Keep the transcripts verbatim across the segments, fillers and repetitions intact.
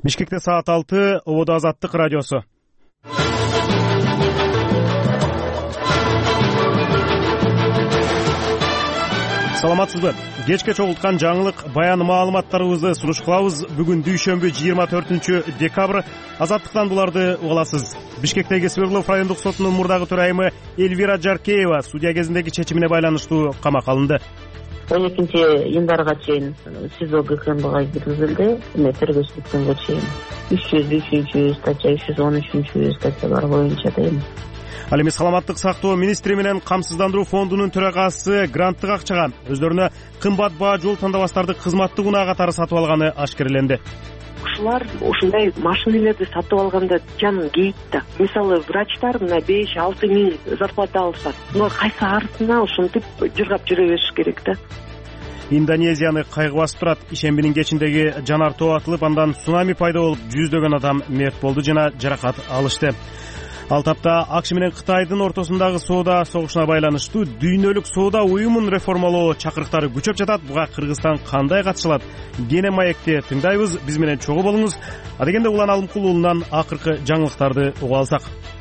Бишкекте саат алты, Ободо Азаттык радиосу. Саламатсызбы? Кечке чогулткан жаңылык баян маалыматтарыбызды сунуш кылабыз. Бүгүн дүйшөмбү жыйырма төртүнчү декабрь. Азаттыктан буларды угаласыз. Бишкектеги Свердлов райондук сотунун мурдагы төрайымы Эльвира Жаркеева судья кезиндеги чечимине байланыштуу камакка алынды. он экинчи январга чейин СИЗО ГКМБга киргизилди. Тергөөчүлүк күнгө чейин үч жүз үчүнчү статья, үч жүз он үчүнчү статьялар боюнча дейм. Ал эми саламаттык сактоо министри менен камсыздандыруу фондунун төрагасы гранттык акчага өздөрүнө кымбат баа жол тандабастарды кызматтык унаа катары сатып алганы ашкерленди. Ушулар ушундай машинелерди сатып алганда жанын кейит да. Мисалы врачтар мына беш алты миң зарплата алышат. Но кайсы арысына ушинтип жыргап жүрө бериш керек да. Индонезияны кайгы басып турат. Ишембинин кечиндеги жанар тоо атылып, андан цунами пайда болуп, жүздөгөн адам мерт болду жана жаракат алышты. Ал тапта АКШ менен Кытайдын ортосундагы соода согушуна байланыштуу дүйнөлүк соода уюмун реформалоо чакырыктары күчөп жатат. Буга Кыргызстан кандай катыша алат? Кене маекте тыңдайбыз. Биз менен чогуу болуңуз. Адегенде Улан Алымкул уулунан акыркы жаңылыктарды угуп алсак.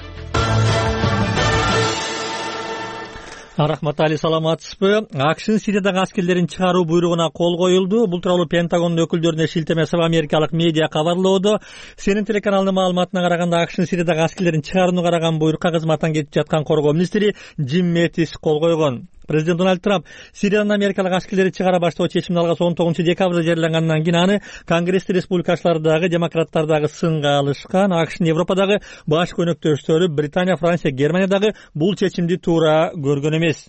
Рахматали, саламатсызбы? АКШнын Сириядагы аскерлерин чыгаруу буйругуна кол коюлду. Бул тууралуу Пентагондун өкүлдөрүнө шилтеме жасап америкалык медиа кабарлоодо. Сенин телеканалынын маалыматына караганда АКШнын Сириядагы аскерлерин чыгарууну караган буйрукка кызматтан кетип жаткан коргоо министри Джим Мэттис кол койгон. Президент Дональд Трамп Сириядан америкалык аскерлерди чыгара баштоо чечимин алгас он тогузунчу декабрда жарыялангандан кийин аны Конгрессте республикачылардагы, демократтардагы сынга алышкан. АКШнын Европадагы баш көнөктөштөрү Британия, Франция, Германиядагы бул чечимди туура көргөн эмес.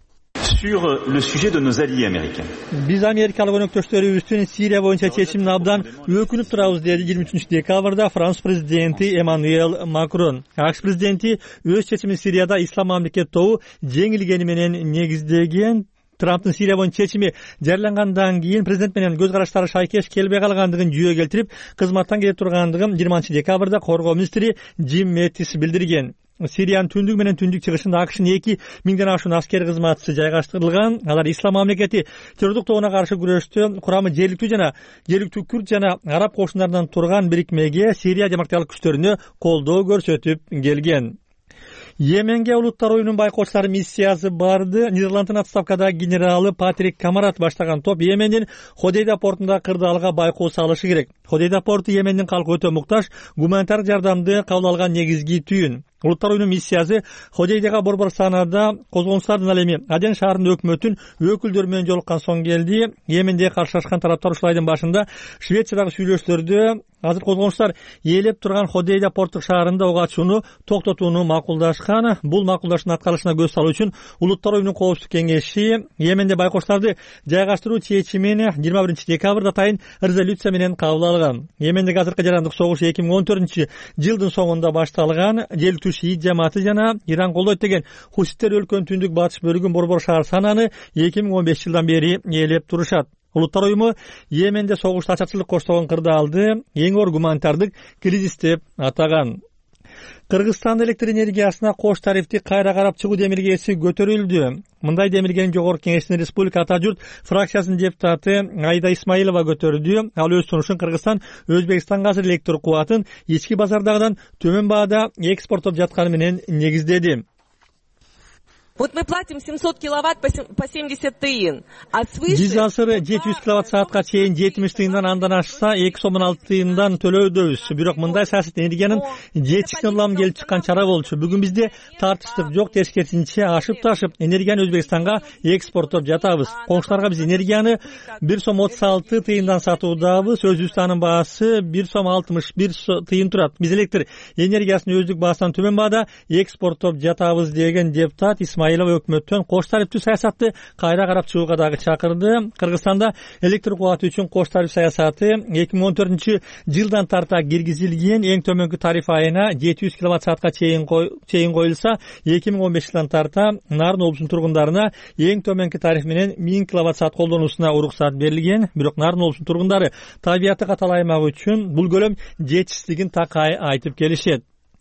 Sur le sujet de nos alliés américains. Биз америкалык өнөктөштөрүбүздүн Сирия боюнча чечимине абдан өкүнүп турабыз, деди жыйырма үчүнчү декабрда Франц президенти Эммануэль Макрон. АКШ президенти өз чечимин Сирияда ислам мамлекет тобу жеңилгени менен негиздеген. Трамптын Сирия боюнча чечими жарыялангандан кийин президент менен көз караштары шайкеш келбей калгандыгын жүйө келтирип, кызматтан кетип тургандыгын жыйырманчы декабрда коргоо министри Джим Мэттис билдирген. Сириянын түндүк менен түндүк чыгышында АКШнын эки миңден ашуун аскер кызматчысы жайгаштырылган. Алар ислам мамлекети террордук тобуна каршы күрөштө курамы жергиликтүү жана жергиликтүү күрд жана араб кошундарынан турган бирикмеге Сирия демократиялык күчтөрүнө колдоо көрсөтүп келген. Йеменге улуттар оюнунун байкоочулары миссиясы барды. Нидерланддын отставкадагы генералы Патрик Камарат баштаган топ Йемендин Ходейда портунда кырдаалга байкоо салышы керек. Ходейда порту Йемендин калкы өтө муктаж, гуманитардык жардамды кабыл алган негизги түйүн. Улуттар оюнунун миссиясы Ходейдага борбор санада козголгучулардын ал эми Аден шаарынын өкмөтүн өкүлдөрү менен жолуккан соң келди. Йеменде каршылашкан тараптар ушул айдын башында Швециядагы сүйлөшүүлөрдө азыр козголгучулар ээлеп турган Ходейда порттук шаарында ок ачууну токтотууну макулдашкан. Бул макулдашуунун аткарылышына көз салуу үчүн Улуттар оюнунун коопсуздук кеңеши Йеменде байкоочуларды жайгаштыруу чечимин жыйырма биринчи декабрда атайын резолюция менен кабыл алган. Йемендеги азыркы жарандык согуш эки миң он төртүнчү жылдын соңунда башталган. Желтүү шиит жамааты жана Иран колдойт деген хуситтер өлкөнүн түндүк батыш бөлүгүн борбор шаар сананы эки миң он беш жылдан бери ээлеп турушат. Улуттар оюму Йеменде согушту ачакчылык коштогон кырдаалды эң оор гуманитардык кризис деп атаган. Кыргызстан электр энергиясына кош тарифти кайра карап чыгуу демилгеси көтөрүлдү. Мындай демилгени Жогорку Кеңештин Республика Ата журт фракциясынын депутаты Айда Исмаилова көтөрдү. Ал өз сунушун Кыргызстан Өзбекстанга азыр электр кубатын ички базардагыдан төмөн баада экспорттоп жатканы менен негиздеди. Вот мы платим семьсот киловатт по семьдесят тыйын. А свыше... Биз азыр жети жүз киловатт саатка чейин жетимиш тыйындан андан ашса эки сом он алты тыйындан төлөөдөбүз. Бирок мындай саясат энергиянын жетишине улам келип чыккан чара болчу. Бүгүн бизде тартыштык жок, тескерисинче ашып ташып энергияны Өзбекстанга экспорттоп жатабыз. Коңшуларга биз энергияны бир сом отуз алты тыйындан сатуудабыз. Өзбекстандын баасы бир сом алтымыш бир тыйын турат. Биз электр энергиясын өздүк баасынан төмөн баада экспорттоп жатабыз деген депутат Исмаилова өкмөттөн кош тарифтүү саясатты кайра карап чыгууга дагы чакырды. Кыргызстанда электр кубаты үчүн кош тариф саясаты эки миң он төртүнчү жылдан тарта киргизилген. Эң төмөнкү тариф айына жети жүз киловатт саатка чейин коюлса, эки миң он беш жылдан тарта Нарын облусунун тургундарына эң төмөнкү тариф менен миң киловатт саат колдонуусуна уруксат берилген. Бирок Нарын облусунун тургундары табияты катал аймак үчүн бул көлөм жетишсиздигин такай айтып келишет.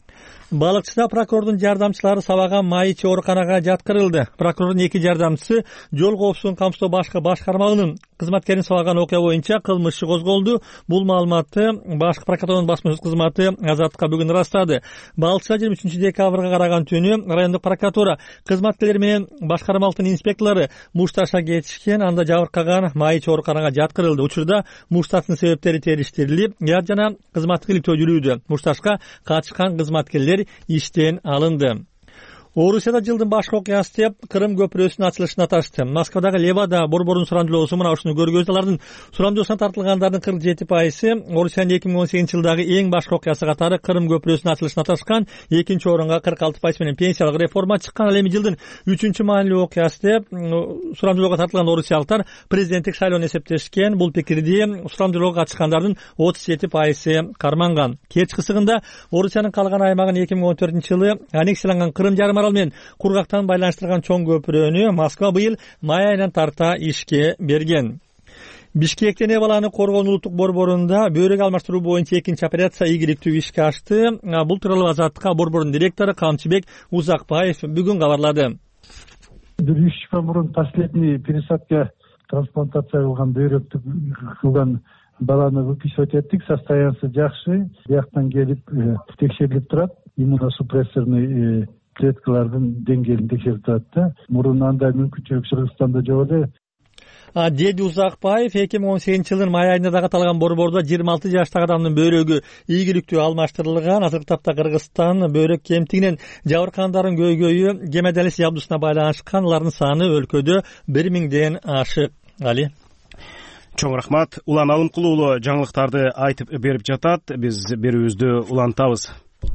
Балыкчыда прокурордун жардамчылары сабаган майычы ооруканага жаткырылды. Прокурордун эки жардамчысы жол коопсуздугун камсыздоо башкы башкармалыгынын кызматкерин сабаган окуя боюнча кылмыш иши козголду. Бул маалыматты башкы прокуратуранын басма сөз кызматы Азаттыкка бүгүн ырастады. Балыкчыда жыйырма үчүнчү декабрга караган түнү райондук прокуратура кызматкерлери менен башкармалыктын инспекторлору Мушташка кетишкен, анда жабыркаган майычы ооруканага жаткырылды. Учурда Мушташтын себептери териштирилип, яд жана кызматтык иликтөө жүрүүдө. Мушташка катышкан кызматкерлер иштен алынды. Орусияда жылдын башкы окуясы деп Крым көпүрөсүнүн ачылышына ташты. Москвадагы Левада борбордун сурамжылоосу мына ушуну көргөздү. Алардын сурамжылоосуна тартылгандардын кырк жети пайызы Орусиянын эки миң он сегизинчи жылдагы эң башкы окуясы катары Крым көпүрөсүнүн ачылышына ташкан. Экинчи орунга кырк алты пайыз менен пенсиялык реформа чыккан. Ал эми жылдын үчүнчү маанилүү окуясы деп сурамжылоого тартылган орусиялыктар президенттик шайлоону эсептешкен. Бул пикирди сурамжылоого катышкандардын отуз жети пайызы карманган. Кеч кысыгында Орусиянын калган аймагын эки миң он төртүнчү жылы аннексияланган Крым жарым мен кургактан байланыштырган чоң көпүрөнү Москва быйыл май айынан тарта ишке берген. Бишкектен эне баланы коргоонун улуттук борборунда бөйрөк алмаштыруу боюнча экинчи операция ийгиликтүү ишке ашты. Бул тууралуу Азаттыкка борбордун директору Камчыбек Узакбаев бүгүн кабарлады. бир үч жыл мурун последний пересадка трансплантация кылган бөйрөктү кылган баланы выписывать эттик. Состояниясы жакшы. Бияктан келип текшерилип турат. Иммуносупрессорный клеткалардын деңгээлин текшерип турат да. Мурун андай мүмкүнчүлүк Кыргызстанда жок эле. Деди Узакбаев эки миң он сегизинчи жылдын май айында да каталган борбордо жыйырма алты жаштагы адамдын бөйрөгү ийгиликтүү алмаштырылган. Азыркы тапта Кыргызстан бөйрөк кемтигинен жабыркандардын көйгөйү гемодиализ жабдусуна байланышкан. Алардын саны өлкөдө бир миңден ашык. Али. Чоң рахмат. Улан Алымкулуу уулу жаңылыктарды айтып берип жатат. Биз берүүбүздү улантабыз.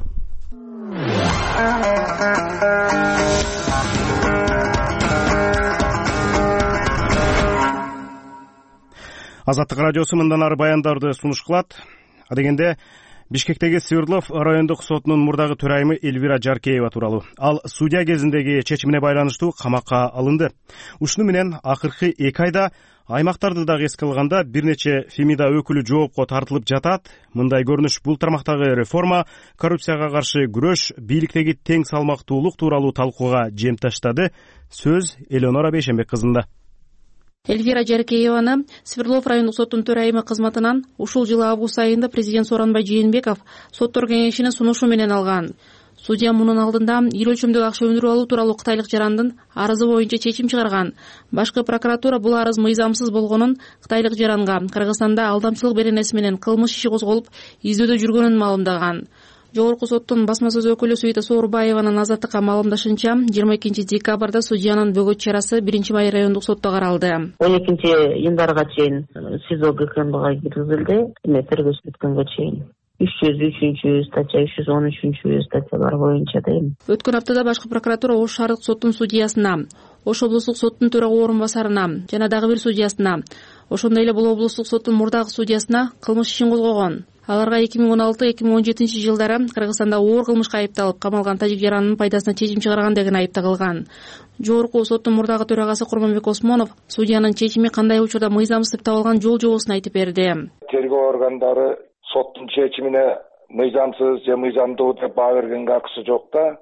Азаттык радиосу мындан ары баяндарды сунуш кылат. Адегенде Бишкектеги Свердлов райондук сотунун мурдагы төрайымы Эльвира Жаркеева тууралуу. Ал судья кезиндеги чечимине байланыштуу камакка алынды. Ушуну менен акыркы эки айда аймактарды дагы эске алганда бир нече Фемида өкүлү жоопко тартылып жатат. Мындай көрүнүш бул тармактагы реформа, коррупцияга каршы күрөш, бийликтеги тең салмактуулук тууралуу талкууга жем таштады. Сөз Элеонора Бейшенбек кызында. Эльвира Жаркееваны Свердлов райондук соттун төрайымы кызматынан ушул жылы август айында президент Сооронбай Жээнбеков соттор кеңешинин сунушу менен алган. Судья мунун алдында эл өлчөмдөгү акча өндүрүп алуу тууралуу кытайлык жарандын арызы боюнча чечим чыгарган. Башкы прокуратура бул арыз мыйзамсыз болгонун, кытайлык жаранга Кыргызстанда алдамчылык беренеси менен кылмыш иши козголуп, издөөдө жүргөнүн маалымдаган. Жогорку соттун басма сөз өкүлү Суйта Соорбаеванын Азаттыкка маалымдашынча, жыйырма экинчи декабрда судьянын бөгөт чарасы биринчи май райондук сотто каралды. он экинчи январга чейин СИЗО ГКМБга киргизилди. Эме тергөөсү бүткөнгө чейин. үч жүз үчүнчү статья, үч жүз он үчүнчү статьялар боюнча дейм. Өткөн аптада башкы прокуратура Ош шаардык соттун судьясына, Ош облустук соттун төрагы орун басарына жана дагы бир судьясына, ошондой эле бул облустук соттун мурдагы судьясына кылмыш ишин козгогон. Аларга эки миң он алты эки миң он жетинчи жылдары Кыргызстанда оор кылмышка айыпталып камалган тажик жаранынын пайдасына чечим чыгарган деген айып тагылган. Жогорку соттун мурдагы төрагасы Курманбек Осмонов судьянын чечими кандай учурда мыйзамсыз деп табылган жол жобосун айтып берди. Тергөө органдары соттун чечимине мыйзамсыз же мыйзамдуу деп баа бергенге акысы жок да.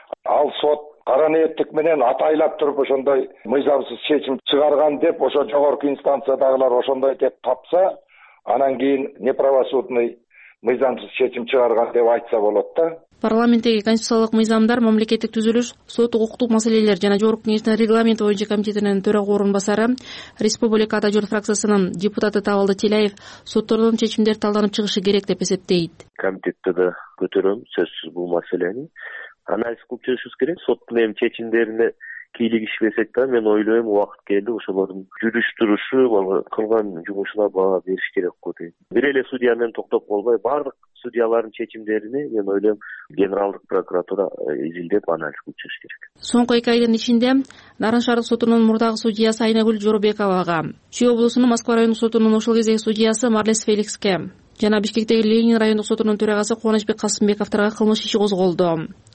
Ал сот кара ниеттик менен атайлап туруп ошондой мыйзамсыз чечим чыгарган деп ошо жогорку инстанциядагылар ошондой деп тапса, анан кийин неправосудный мыйзамсыз чечим чыгарган деп айтса болот да. Парламенттеги конституциялык мыйзамдар, мамлекеттик түзүлүш, сот укуктук маселелер жана жогорку кеңештин регламент боюнча комитетинин төрагы орун басары, Республика Ата журт фракциясынын депутаты Табылды Телеев соттордун чечимдери талданып чыгышы керек деп эсептейт. Комитетте да көтөрөм сөзсүз бул маселени. Анализ кылып чыгышыбыз керек. Соттун эми чечимдерине кийлигишпесек да, мен ойлойм убакыт келди ошолордун жүрүш турушу, кылган жумушуна баа бериш керек го дейм. Бир эле судья менен токтоп калбай, баардык судьялардын чечимдерине мен ойлойм генералдык прокуратура изилдеп анализ кылып чыгыш керек. Соңку эки айдын ичинде Нарын шаардык сотунун мурдагы судьясы Айнагүл Жоробековага, Чүй облусунун Москва райондук сотунун ошол кездеги судьясы Марлес Феликске жана Бишкектеги Ленин райондук сотунун төрагасы Кубанычбек Касымбековторго кылмыш иши козголду.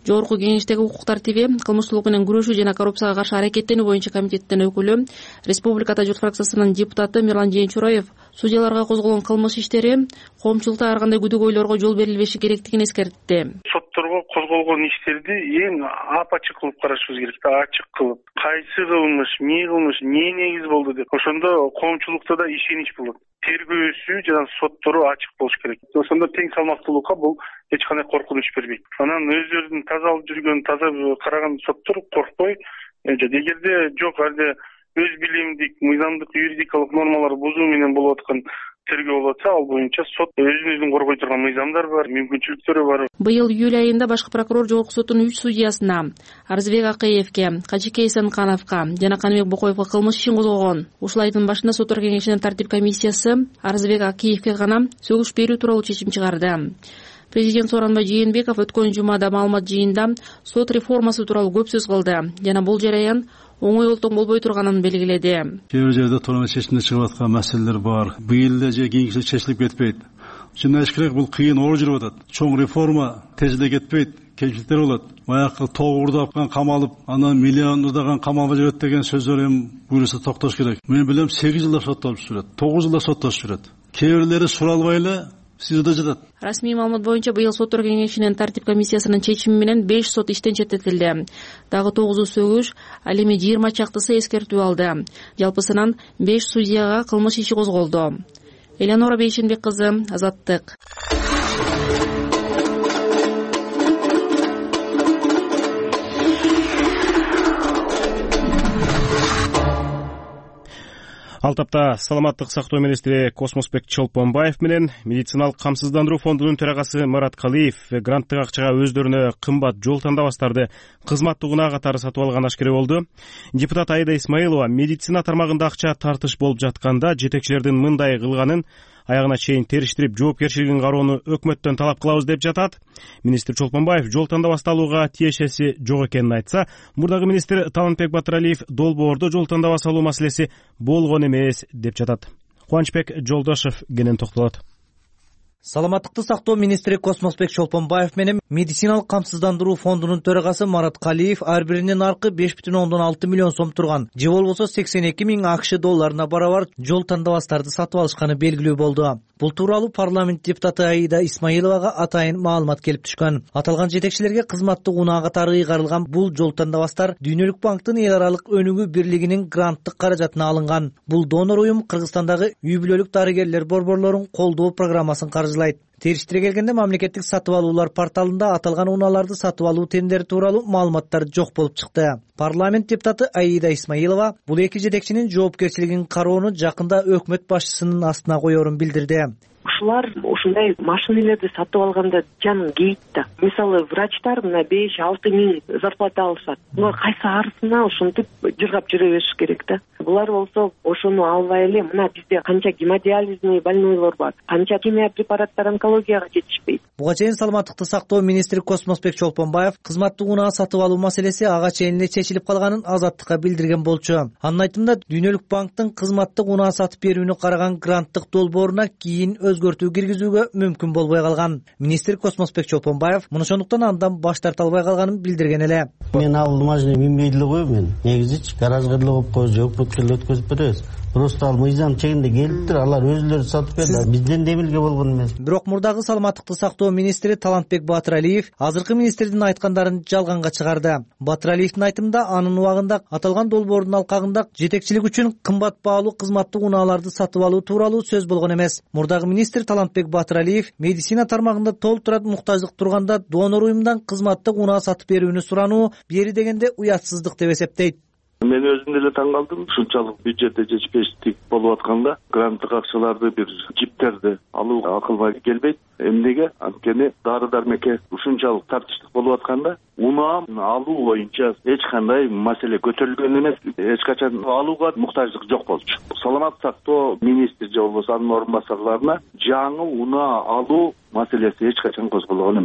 Жогорку Кеңештеги укук тартиби, кылмыштуулук менен күрөшүү жана коррупцияга каршы аракеттенүү боюнча комитеттин өкүлү, Республикада журт фракциясынын депутаты Мирлан Жээнчураев судьяларга козголгон кылмыш иштери коомчулукта ар кандай күдөгөйлөргө жол берилбеши керектигин эскертти. Сотторго козголгон иштерди эң апачык кылып карашыбыз керек да, ачык кылып. Кайсы кылмыш, эмне кылмыш, эмне негиз болду деп. Ошондо коомчулукта да ишенич болот. Тергөөсү жана соттору ачык болуш керек. Ошондо тең салмактуулукка бул эч кандай коркунуч бербейт. Анан өздөрүнүн таза алып жүргөн, таза караган соттор коркпой, эгерде жок алде өз билимдик, мыйзамдык, юридикалык нормаларды бузуу менен болуп аткан тергөө болот болсо, ал боюнча сот өзүн-өзүн коргой турган мыйзамдар бар, мүмкүнчүлүктөрү бар. Быйыл июль айында башкы прокурор жогорку соттун үч судьясына, Арзбек Акыевке, Качыкей Эсенкановго жана Каныбек Бокоевго кылмыш ишин козгогон. Ушул айдын башында соттор кеңешинин тартип комиссиясы Арзбек Акыевке гана сөгүш берүү тууралуу чечим чыгарды. Президент Сооронбай Жээнбеков өткөн жумада маалымат жыйында сот реформасы тууралуу көп сөз кылды жана бул жараян оңой олтоң болбой турганын белгиледи. Кээ бир жерде туура чечимде чыгып аткан маселелер бар. Быйыл да же кийинки чечилип кетпейт. Чын айткым керек, бул кыйын оор жүрүп атат. Чоң реформа тезиле кетпейт. Кемчиликтер болот. Баягы тоогурдап камалып, анан миллиондаган камалга жиберет деген сөздөр эми буюрса токтош керек. Мен билем сегиз жылда соттолуп жүрөт, тогуз жылда соттолуп жүрөт. Кээ бирлери суралбай эле сизде жатат. Расмий маалымат боюнча быйыл соттор кеңешинин тартип комиссиясынын чечими менен беш сот иштен четтетилди. Дагы тогузу сөгүш, ал эми жыйырма чактысы эскертүү алды. Жалпысынан беш судьяга кылмыш иши козголду. Элеонора Бейшенбек кызы, Азаттык. Ал тапта саламаттык сактоо министри Космосбек Чолпонбаев менен медициналык камсыздандыруу фондунун төрагасы Марат Калиев гранттык акчага өздөрүнө кымбат жол тандабастарды кызматтык унаа катары сатып алган ашкере болду. Депутат Аида Исмаилова медицина тармагында акча тартыш болуп жатканда жетекчилердин мындай кылганын аягына чейин териштирип жоопкерчилигин кароону өкмөттөн талап кылабыз деп жатат. Министр Чолпонбаев жол тандабасты алууга тиешеси жок экенин айтса, мурдагы министр Талантбек Батыралиев долбоордо жол тандабасы алуу маселеси болгон эмес деп жатат. Кубанычбек Жолдошов кенен токтолот. Саламаттыкты сактоо министри Космосбек Чолпонбаев менен медициналык камсыздандыруу фондунун төрагасы Марат Калиев ар биринин наркы беш бүтүн ондон алты миллион сом турган, же болбосо сексен эки миң АКШ долларына барабар жол тандабастарды сатып алышканы белгилүү болду. Бул тууралуу парламент депутаты Аида Исмаиловага атайын маалымат келип түшкөн. Аталган жетекчилерге кызматтык унаа катары ыйгарылган бул жол тандабастар Дүйнөлүк банктын эл аралык өнүгүү бирлигинин гранттык каражатына алынган. Бул донор уюм Кыргызстандагы үй бүлөлүк дарыгерлер борборлорун колдоо программасын каржылайт. Териштире келгенде мамлекеттик сатып алуулар порталында аталган унааларды сатып алуу тендери тууралуу маалыматтар жок болуп чыкты. Парламент депутаты Аида Исмаилова бул эки жетекчинин жоопкерчилигин кароону жакында өкмөт башчысынын астына коерун билдирди. Ушулар ушундай машинелерди сатып алганда жанын кейит да. Мисалы врачтар мына беш алты миң зарплата алышат. Булар кайсы арысына ушинтип жыргап жүрө бериш керек да. Булар болсо ошону албай эле мына бизде канча гемодиализный больнойлор бар, канча химия препараттар онкологияга жетишпейт. Буга чейин саламаттыкты сактоо министри Космосбек Чолпонбаев кызматтык унаа сатып алуу маселеси ага чейин эле чечилип калганын Азаттыкка билдирген болчу. Анын айтымында Дүйнөлүк банктын кызматтык унаа сатып берүүнү караган гранттык долбооруна кийин өзгөртүү киргизүүгө мүмкүн болбой калган. Министр Космосбек Чолпонбаев муну ошондуктан андан баш тарта албай калганын билдирген эле. Мен ал машина минбейди эле го, мен негизичи гаражга эле коюп коебуз, өкмөткө эле өткөзүп беребиз. Просто ал мыйзам чегинде келиптир, алар өзүлөрү сатып берди. Бизден демилге болгон эмес. Бирок мурдагы саламаттыкты сактоо министри Талантбек Батыралиев азыркы министрдин айткандарын жалганга чыгарды. Батыралиевдин айтымында анын убагында аталган долбоордун алкагында жетекчилик үчүн кымбат баалуу кызматтык унааларды сатып алуу тууралуу сөз болгон эмес. Мурдагы министр Талантбек Батыралиев медицина тармагында толтура муктаждык турганда донор уюмдан кызматтык унаа сатып берүүнү сурануу бери дегенде уятсыздык деп эсептейт. Мен өзүм деле таң калдым. Ушунчалык бюджетте жетишпештик болуп атканда гранттык акчаларды бир жиптерди алуу акылга келбейт. Эмнеге? Анткени дары дармекке ушунчалык тартыштык болуп атканда унаа алуу боюнча эч кандай маселе көтөрүлгөн эмес. Эч качан алууга муктаждык жок болчу. Саламат сактоо министри же болбосо анын орун басарларына жаңы унаа алуу маселеси эч качан козголгон эмес.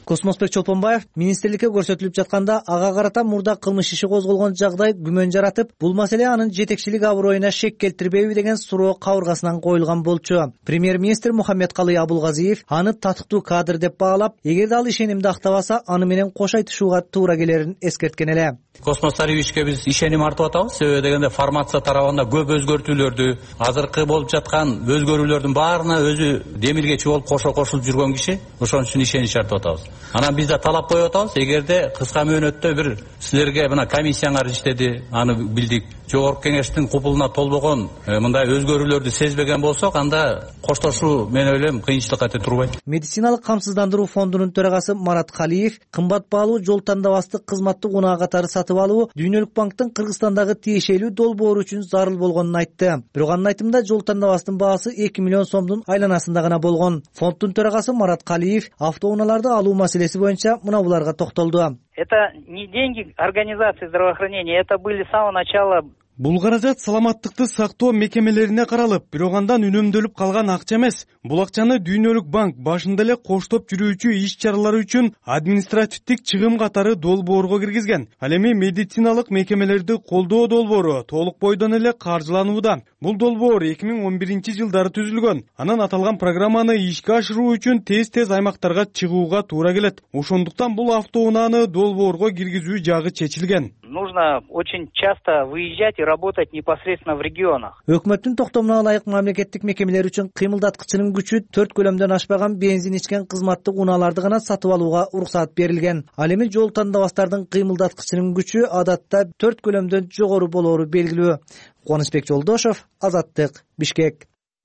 Космосбек Чолпонбаев министрликке көрсөтүлүп жатканда ага карата мурда кылмыш иши козголгон жагдай күмөн жаратып, бул маселе анын жетекчилик аброюна шек келтирбейби деген суроо кабыргасынан коюлган болчу. Премьер-министр Мухаммедкалый Абулгазиев аны татыктуу кадр деп баалап, эгерде ал ишенимди актабаса, аны менен кош айтышууга туура келерин эскерткен эле. Космос Царевичке биз ишеним артып атабыз. Себеби дегенде формация тарабында көп өзгөртүүлөрдү, азыркы болуп жаткан өзгөрүүлөрдүн баарына өзү демилгечи болуп кошо кошулуп жүргөн киши. Ошон үчүн ишенич артып атабыз. Анан биз да талап коюп атабыз. Эгерде кыска мөөнөттө бир силерге мына комиссияңар иштеди, аны билдик. Жогорку кеңештин купулуна толбогон мындай өзгөрүүлөрдү сезбеген болсок, анда коштошуу мен ойлойм кыйынчылыкка турбайт. Медициналык камсыздандыруу фондунун төрагасы Марат Калиев кымбат баалуу жол тандабасты кызматтык унаа катары сатып алуу Дүйнөлүк банктын Кыргызстандагы тиешелүү долбоору үчүн зарыл болгонун айтты. Бирок анын айтымында жол тандабастын баасы эки миллион сомдун айланасында гана болгон. Фонддун төрагасы Марат Калиев автоунааларды алуу маселеси боюнча мына буларга токтолду. Это не деньги организации здравоохранения, это были с самого начала. Бул каражат саламаттыкты сактоо мекемелерине каралып, бирок андан үнөмдөлүп калган акча эмес. Бул акчаны Дүйнөлүк банк башында эле коштоп жүрүүчү иш-чаралар үчүн административдик чыгым катары долбоорго киргизген. Ал эми медициналык мекемелерди колдоо долбоору толук бойдон эле каржыланууда. Бул долбоор эки миң он биринчи жылдары түзүлгөн. Анан аталган программаны ишке ашыруу үчүн тез-тез аймактарга чыгууга туура келет. Ошондуктан бул автоунааны долбоорго киргизүү жагы чечилген. Нужно очень часто выезжать и работать непосредственно в регионах. Өкмөттүн токтомуна ылайык мамлекеттик мекемелер үчүн кыймылдаткычынын күчү төрт көлөмдөн ашпаган бензин ичкен кызматтык унааларды гана сатып алууга уруксат берилген. Ал эми жол тандабастардын кыймылдаткычынын күчү адатта төрт көлөмдөн жогору болоору белгилүү. Кубанычбек Жолдошов, Азаттык, Бишкек.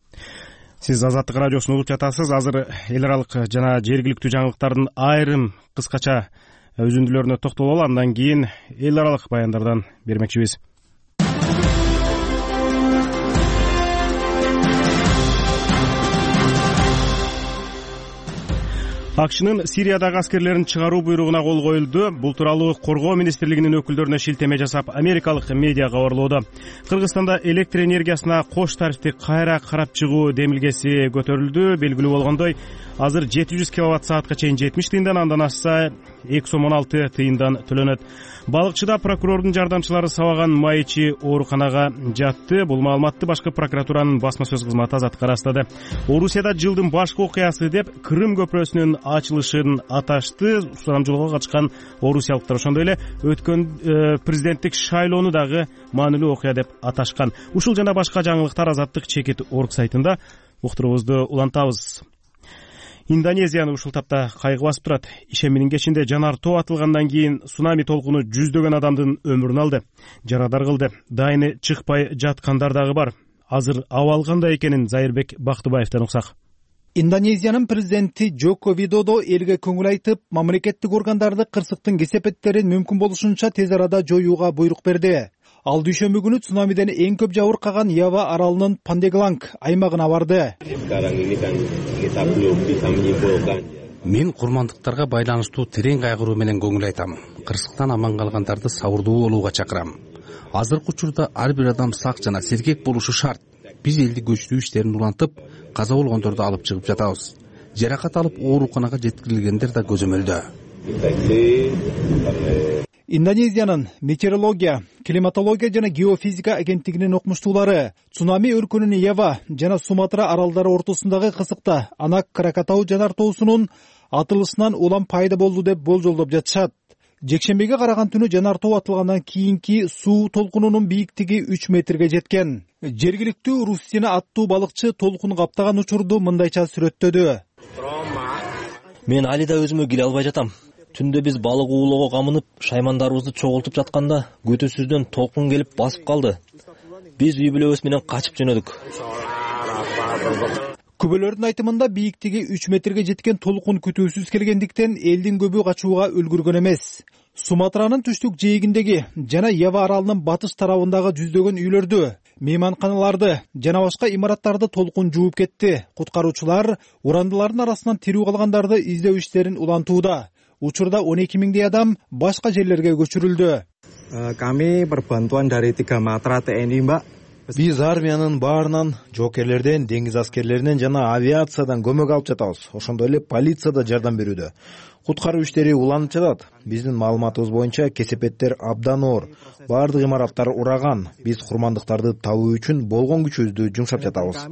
Сиз Азаттык радиосун угуп жатасыз. Азыр эл аралык жана жергиликтүү жаңылыктардын айрым кыскача үзүндүлөрүнө токтололу, андан кийин эл аралык баяндардан бермекчибиз. АКШнын Сириядагы аскерлерин чыгаруу буйругуна кол коюлду. Бул тууралуу Коргоо министрлигинин өкүлдөрүнө шилтеме жасап, америкалык медиа кабарлоодо. Кыргызстанда электр энергиясына кош тарифти кайра карап чыгуу демилгеси көтөрүлдү. Белгилүү болгондой, азыр жети жүз киловатт саатка чейин жетимиш тыйындан, андан ашса эки сом он алты тыйындан төлөнөт. Балыкчыда прокурордун жардамчылары сабаган майчи ооруканага жатты. Бул маалыматты башкы прокуратуранын басма сөз кызматы азаттыкка ырастады. Орусияда жылдын башкы окуясы деп Крым көпүрөсүнүн ачылышын аташты. Сурамжылоого катышкан орусиялыктар ошондой эле өткөн э, президенттик шайлоону дагы маанилүү окуя деп аташкан. Ушул жана башка жаңылыктар Азаттык чекит орг сайтында. Уктуруубузду улантабыз. Индонезияны ушул тапта кайгы басып турат. Ишембинин кечинде жанар тоо атылгандан кийин цунами толкуну жүздөгөн адамдын өмүрүн алды, жарадар кылды. Дайыны чыкпай жаткандар дагы бар. Азыр абал кандай экенин Зайырбек Бактыбаевден уксак. Индонезиянын президенти Джоко Видодо элге көңүл айтып, мамлекеттик органдарды кырсыктын кесепеттерин мүмкүн болушунча тез арада жоюуга буйрук берди. Ал дүйшөмбү күнү цунамиден эң көп жабыркаган Ява аралынын Пандегланг аймагына барды. Мен курмандыктарга байланыштуу терең кайгыруу менен көңүл айтам. Кырсыктан аман калгандарды сабырдуу болууга чакырам. Азыркы учурда ар бир адам сак жана сергек болушу шарт. Биз элди көчтүү иштерин улантып, каза болгондорду алып чыгып жатабыз. Жаракат алып ооруканага жеткирилгендер да көзөмөлдө. Индонезиянын метеорология, климатология жана геофизика агенттигинин окумуштуулары цунами өркөнүн Ява жана Суматра аралдары ортосундагы кысыкта Анак Кракатау жанар тоосунун атылышынан улам пайда болду деп болжолдоп жатышат. Жекшембиге караган түнү жанар тоо атылгандан кийинки суу толкунунун бийиктиги үч метрге жеткен. Жергиликтүү Рустина аттуу балыкчы толкун каптаган учурду мындайча сүрөттөдү. Мен али да өзүмө келе албай жатам. Түндө биз балык уулоого камынып, шаймандарыбызды чогултуп жатканда көтөсүздөн толкун келип басып калды. Биз үй бүлөбүз менен качып жөнөдүк. Күбөлөрдүн айтымында бийиктиги үч метрге жеткен толкун күтүүсүз келгендиктен элдин көбү качууга үлгүргөн эмес. Суматранын түштүк жээгиндеги жана Ява аралынын батыш тарабындагы жүздөгөн үйлөрдү, мейманканаларды жана башка имараттарды толкун жууп кетти. Куткаруучулар урандылардын арасынан тирүү калгандарды издөө иштерин улантууда. Учурда он эки миңдей адам башка жерлерге көчүрүлдү. Kami perbantuan dari tiga matra T N I, Mbak. Биз армиянын баарынан, жоокерлерден, деңиз аскерлеринен жана авиациядан көмөк алып жатабыз. Ошондой эле полиция да жардам берүүдө. Куткаруу иштери уланып жатат. Биздин маалыматыбыз боюнча кесепеттер абдан оор. Баардык имараттар ураган. Биз курмандыктарды табуу үчүн болгон күчүбүздү жумшап жатабыз.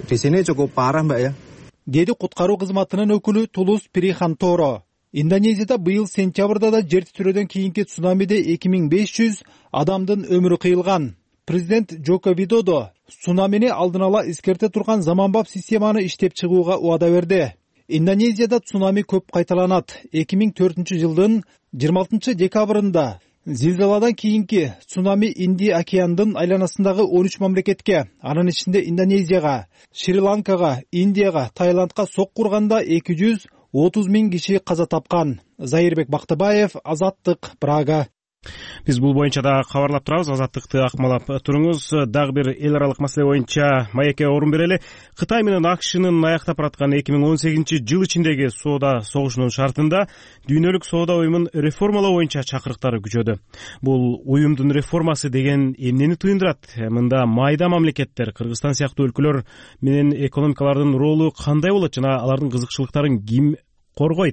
Деди куткаруу кызматынын өкүлү Тулус Приханторо. Индонезияда быйыл сентябрда да жер титирөөдөн кийинки цунамиде эки миң беш жүз адамдын өмүрү кыйылган. Президент Жoko Видодо цунамини алдын ала эскерте турган заманбап системаны иштеп чыгууга убада берди. Индонезияда цунами көп кайталанат. эки миң төртүнчү жылдын жыйырма алтынчы декабрында зилзаладан кийинки цунами Инди океандын айланасындагы он үч мамлекетке, анын ичинде Индонезияга, Шри-Ланкага, Индияга, Таиландка сокку урганда эки жүз отуз миң киши каза тапкан. Зайырбек Бактыбаев, Азаттык, Прага. Биз бул боюнча да кабарлап турабыз. Азаттыкты акмалап туруңуз. Дагы бир эл аралык маселе боюнча маекке орун берели. Кытай менен АКШнын аяктап бараткан эки миң он сегизинчи жыл ичиндеги соода согушунун шартында дүйнөлүк соода уюмун реформалоо боюнча чакырыктары күчөдү. Бул уюмдун реформасы деген эмнени туюндурат? Мында майда мамлекеттер, Кыргызстан сыяктуу өлкөлөр менен экономикалардын ролу кандай болот жана алардын кызыкчылыктарын ким коргойт?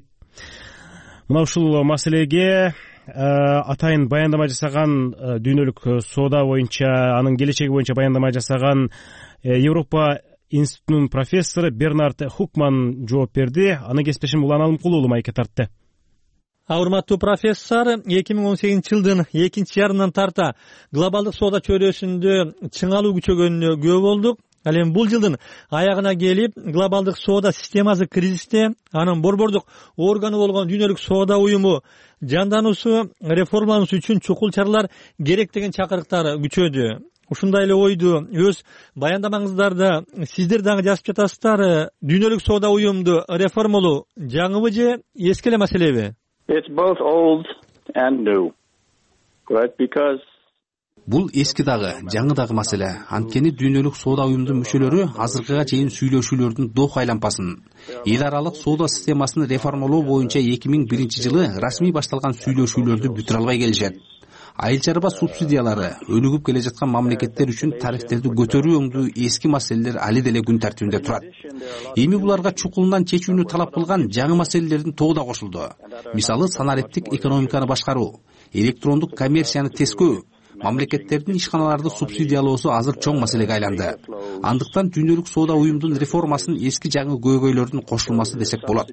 Мына ушул маселеге атайын баяндама жасаган, дүйнөлүк соода боюнча, анын келечеги боюнча баяндама жасаган Европа институтунун профессору Бернард Хукман жооп берди. Аны кесиптешим Улан Алымкулуу уулу майкке тартты. Урматтуу профессор, эки миң он сегизинчи жылдын экинчи ярынан тарта глобалдык соода чөйрөсүндө чыңалуу күчөгөнүнө күбө болдук. Ал эми бул жылдын аягына келип, глобалдык соода системасы кризисте, анын борбордук органы болгон дүйнөлүк соода уюму жандануусу, реформалануусу үчүн чукул чаралар керек деген чакырыктар күчөдү. Ушундай эле ойду өз баяндамаңыздарда сиздер дагы жазып жатасыздар. Дүйнөлүк соода уюмду реформалоо жаңыбы же эски эле маселеби? It's both old and new. Right, because Бул эски дагы, жаңы дагы маселе. Анткени дүйнөлүк соода уюмдун мүчөлөрү азыркыга чейин сүйлөшүүлөрдүн дох айланпасын, эл аралык соода системасын реформалоо боюнча эки миң биринчи жылы расмий башталган сүйлөшүүлөрдү бүтүрө албай келишет. Айыл чарба субсидиялары, өнүгүп келе жаткан мамлекеттер үчүн тарифтерди көтөрүү өңдүү эски маселелер али деле күн тартибинде турат. Эми буларга чукулунан чечүүнү талап кылган жаңы маселелердин тобу да кошулду. Мисалы, санариптик экономиканы башкаруу, электрондук коммерцияны тескөө, мамлекеттердин ишканаларды субсидиялоосу азыр чоң маселеге айланды. Андыктан дүйнөлүк соода уюмдун реформасын эски жаңы көйгөйлөрдүн кошулмасы десек болот.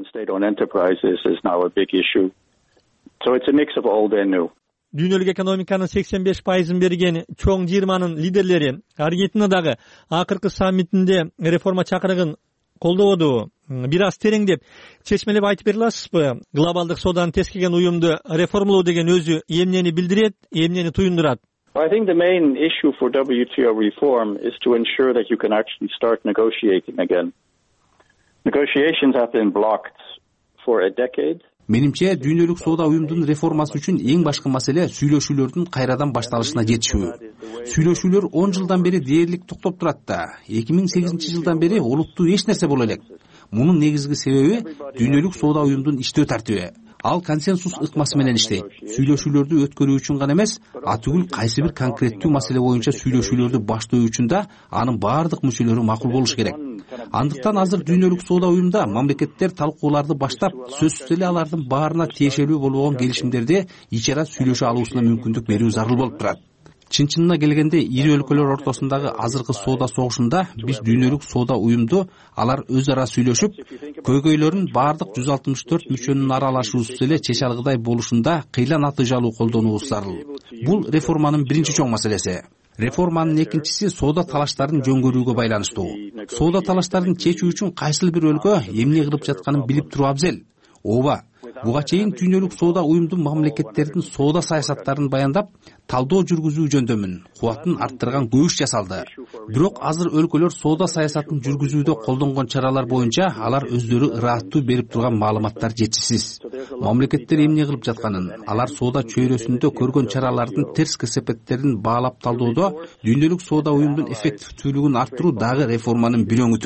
Дүйнөлүк экономиканын сексен беш пайызын берген чоң жыйырманын лидерлери Аргентинадагы акыркы саммитинде реформа чакырыгын колдободу. Бир аз тереңдеп, чечмелеп айтып бере аласызбы? Глобалдык сооданы тескеген уюмду реформалоо деген өзү эмнени билдирет, эмнени туюндурат? I think the main issue for W T O reform is to ensure that you can actually start negotiating again. Negotiations have been blocked for a decade. Менимче, дүйнөлүк соода уюмдун реформасы үчүн эң башкы маселе сүйлөшүүлөрдүн кайрадан башталышына жетишүү. Сүйлөшүүлөр он жылдан бери дээрлик токтоп турат да, эки миң сегизинчи жылдан бери олуттуу эч нерсе боло элек. Мунун негизги себеби дүйнөлүк соода уюмдун иштөө тартиби. Ал консенсус ыкмасы менен иштейт. Сүйлөшүүлөрдү өткөрүү үчүн гана эмес, атүгүл кайсы бир конкреттүү маселе боюнча сүйлөшүүлөрдү баштоо үчүн да анын баардык мүчөлөрү макул болуш керек. Андыктан азыр дүйнөлүк соода уюмда мамлекеттер талкууларды баштап, сөзсүз эле алардын баарына тиешелүү болгон келишимдерди ичара сүйлөшө алуусуна мүмкүндүк берүү зарыл болуп турат. Чын-чынына келгенде ири өлкөлөр ортосундагы азыркы соода согушунда биз дүйнөлүк соода уюмду алар өз ара сүйлөшүп, көйгөйлөрүн баардык жүз алтымыш төрт мүчөнүн аралашуусу эле чече алгыдай болушунда кыйла натыйжалуу колдонуубуз зарыл. Бул реформанын биринчи чоң маселеси. Реформанын экинчиси соода талаштарын жөнгөрүүгө байланыштуу. Соода талаштарын чечүү үчүн кайсыл бир өлкө эмне кылып жатканын билип туруу абзел. Ооба, буга чейин дүйнөлүк соода уюмдун мамлекеттердин соода саясаттарын баяндап, талдоо жүргүзүү жөндөмүн, кубатын арттырган көп иш жасалды. Бирок азыр өлкөлөр соода саясатын жүргүзүүдө колдонгон чаралар боюнча алар өздөрү ырааттуу берип турган маалыматтар жетишсиз. Мамлекеттер эмне кылып жатканын, алар соода чөйрөсүндө көргөн чаралардын терс кесепеттерин баалап талдоодо дүйнөлүк соода уюмдун эффективдүүлүгүн арттыруу дагы реформанын бир өңүтү.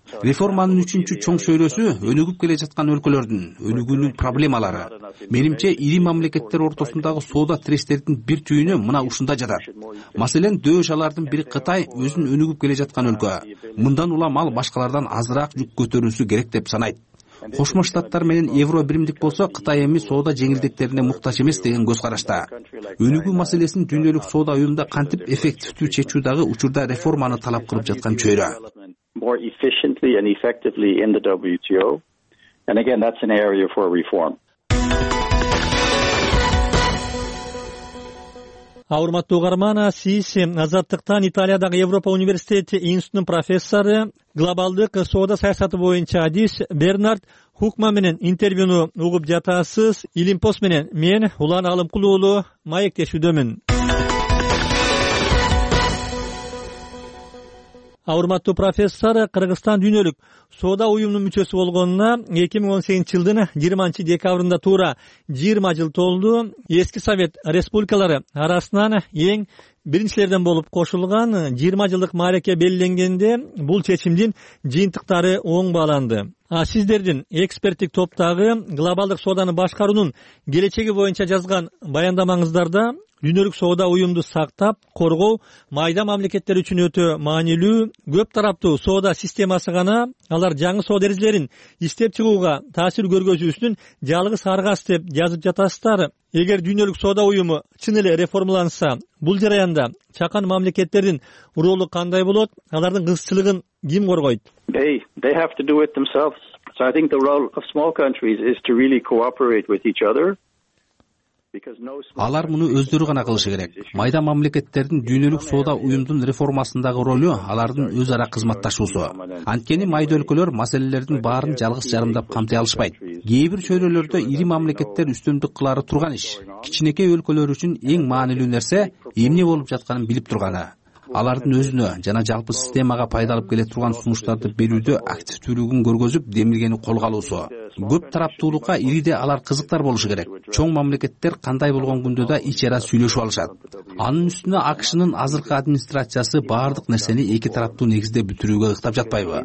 Реформанын үчүнчү чоң шөйрөсү өнүгүп келе жаткан өлкөлөрдүн өнүгүүнүн проблемалары. Менимче ири мамлекеттер ортосундагы соода тирештердин бир түйүнү мына ушунда жатат. Маселен, дөш алардын бири Кытай өзүн өнүгүп келе жаткан өлкө. Мындан улам ал башкалардан азыраак жүк көтөрүүсү керек деп санайт. Кошмо Штаттар менен Евро биримдик болсо, Кытай эми соода жеңилдиктерине муктаж эмес деген көз карашта. Өнүгүү маселесин дүйнөлүк соода уюмунда кантип эффективдүү чечүү дагы учурда реформаны талап кылып жаткан чөйрө. More efficiently and effectively in the W T O. And again, that's an area for reform. Урматтуу угарман, сиз Азаттыктан Италиядагы Европа университети институтунун профессору, глобалдык соода саясаты боюнча адис Бернард Хукма менен интервьюну угуп жатасыз. Илимпос менен мен Улан Алымкул уулу маектешүүдөмүн. Урматтуу профессор, Кыргызстан дүйнөлүк соода уюмунун мүчөсү болгонуна эки миң он сегизинчи жылдын жыйырманчы декабрында туура жыйырма жыл толду. Эски Совет республикалары арасынан эң биринчилерден болуп кошулган жыйырма жылдык маареке белгиленгенде бул чечимдин жыйынтыктары оң бааланды. А сиздердин эксперттик топтогу глобалдык сооданы башкаруунун келечеги боюнча жазган баяндамаңыздарда дүйнөлүк соода уюмду сактап, коргоо майда мамлекеттер үчүн өтө маанилүү. Көп тараптуу соода системасы гана алар жаңы соода эрежелерин иштеп чыгууга таасир көргөзүүсүнүн жалгыз аргасы деп жазып жатасыздар. Эгер дүйнөлүк соода уюму чын эле реформаланса, бул жараянда чакан мамлекеттердин ролу кандай болот? Алардын кызыкчылыгын ким коргойт? They they have to do it themselves. So I think the role of small countries is to really cooperate with each other. Алар муну өздөрү гана кылышы керек. Майда мамлекеттердин дүйнөлүк соода уюмдун реформасындагы ролу алардын өз ара кызматташуусу. Анткени майда өлкөлөр маселелердин баарын жалгыз жарымдап камтый алышпайт. Кээ бир чөйрөлөрдө ири мамлекеттер үстөмдүк кылары турган иш. Кичинекей өлкөлөр үчүн эң маанилүү нерсе эмне болуп жатканын билип турганы. Алардын өзүнө жана жалпы системага пайда алып келе турган сунуштарды берүүдө активдүүлүгүн көргөзүп, демилгени колго алуусу. Көп тараптуулукка ириде алар кызыктар болушу керек. Чоң мамлекеттер кандай болгон күндө да ич ара сүйлөшүп алышат. Анын үстүнө АКШнын азыркы администрациясы баардык нерсени эки тараптуу негизде бүтүрүүгө ыктап жатпайбы?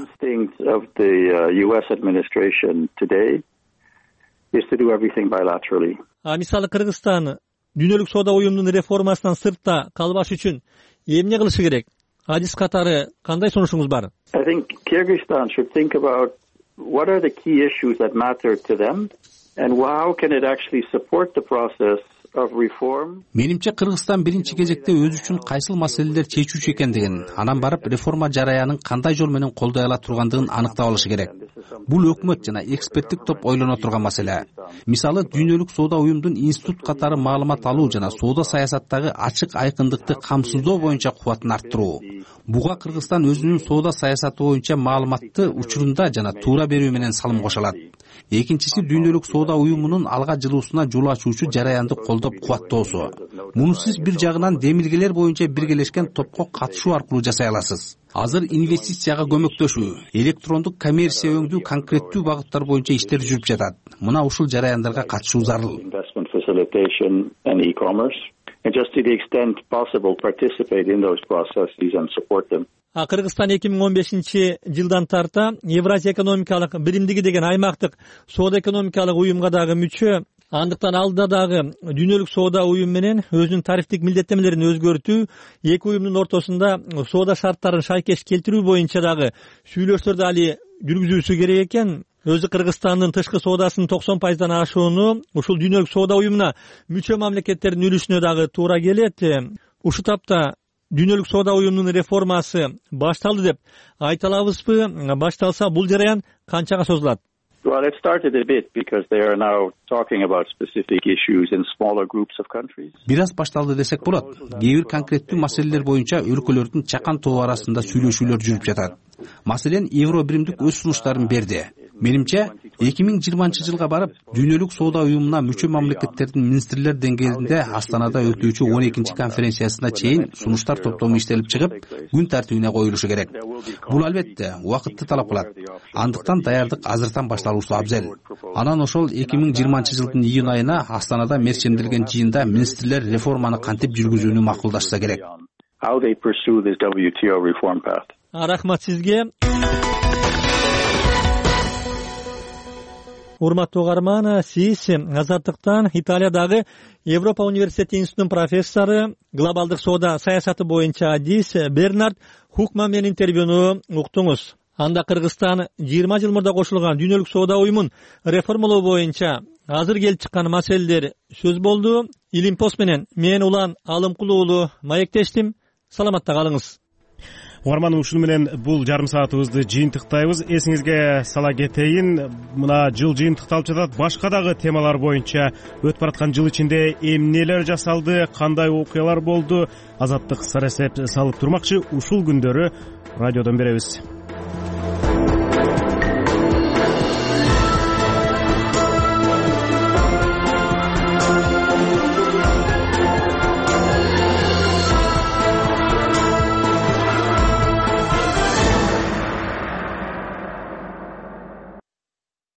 А мисалы Кыргызстан дүйнөлүк соода уюмунун реформасынан сыртта калбаш үчүн эмне кылышы керек? Адис катары кандай сунушуңуз бар? I think Kyrgyzstan should think about what are the key issues that matter to them and how can it actually support the process of reform. Менимче Кыргызстан биринчи кезекте өзү үчүн кайсыл маселелер чечүүчү экендигин, анан барып реформа жараянын кандай жол менен колдой ала тургандыгын аныктап алышы керек. Бул өкмөт жана эксперттик топ ойлоно турган маселе. Мисалы, дүйнөлүк соода уюмдун институт катары маалымат алуу жана соода саясаттагы ачык айкындыкты камсыздоо боюнча кубатын арттыруу. Буга Кыргызстан өзүнүн соода саясаты боюнча маалыматты учурунда жана туура берүү менен салым кошо алат. Экинчиси, дүйнөлүк соода уюмунун алга жылуусуна жол ачуучу жараянды колдоп кубаттоосу. Муну сиз бир жагынан демилгелер боюнча биргелешкен топко катышуу аркылуу жасай аласыз. Азыр инвестицияга көмөктөшүү, электрондук коммерция өңдүү конкреттүү багыттар боюнча иштер жүрүп жатат. Мына ушул жараяндарга катышуу зарыл. Investment facilitation and e-commerce. And just to the extent possible participate in those processes and support them. А Кыргызстан эки миң он бешинчи жылдан тарта Евразия экономикалык биримдиги деген аймактык соода экономикалык уюмга дагы мүчө. Андыктан алда дагы дүйнөлүк соода уюм менен өзүнүн тарифтик милдеттемелерин өзгөртүү, эки уюмдун ортосунда соода шарттарын шайкеш келтирүү боюнча дагы сүйлөшүүлөрдү али жүргүзүүсү керек экен. Өзү Кыргызстандын тышкы соодасынын токсон пайыздан ашууну ушул дүйнөлүк соода уюмуна мүчө мамлекеттердин үлүшүнө дагы туура келет. Ушул тапта дүйнөлүк соода уюмунун реформасы башталды деп айта алабызбы? Башталса бул жараян канчага созулат? Well, it started a bit because they are now talking about specific issues in smaller groups of countries. Бир аз башталды десек болот. Кээ бир конкреттүү маселелер боюнча өлкөлөрдүн чакан тобу арасында сүйлөшүүлөр жүрүп жатат. Маселен, Евро биримдик өз сунуштарын берди. Менимче, эки миң жыйырманчы жылга барып, дүйнөлүк соода уюмуна мүчө мамлекеттердин министрлер деңгээлинде Астанада өтүүчү он экинчи конференциясына чейин сунуштар топтому иштелип чыгып, күн тартибине коюлушу керек. Бул албетте убакытты талап кылат. Андыктан даярдык азыртан башталуусу абзел. Анан ошол эки миң жыйырманчы жылдын июнь айына Астанада мерчемделген жыйында министрлер реформаны кантип жүргүзүүнү макулдашса керек. How they pursue this W T O reform path. Рахмат сизге. урматтуу угарман, сиз Азаттыктан Италиядагы Европа университети институтунун профессору, глобалдык соода саясаты боюнча адис Бернард Хукман менен интервьюну уктуңуз. Анда Кыргызстан жыйырма жыл мурда кошулган дүйнөлүк соода уюмун реформалоо боюнча азыр келип чыккан маселелер сөз болду. Илимпост менен мен Улан Алымкулуу уулу маектештим. Саламатта калыңыз. Угарман, ушуну менен бул жарым саатыбызды жыйынтыктайбыз. Эсиңизге сала кетейин, мына жыл жыйынтыкталып жатат. Башка дагы темалар боюнча өтүп бараткан жыл ичинде эмнелер жасалды, кандай окуялар болду, Азаттык сарасеп салып турмакчы. Ушул күндөрү радиодон беребиз.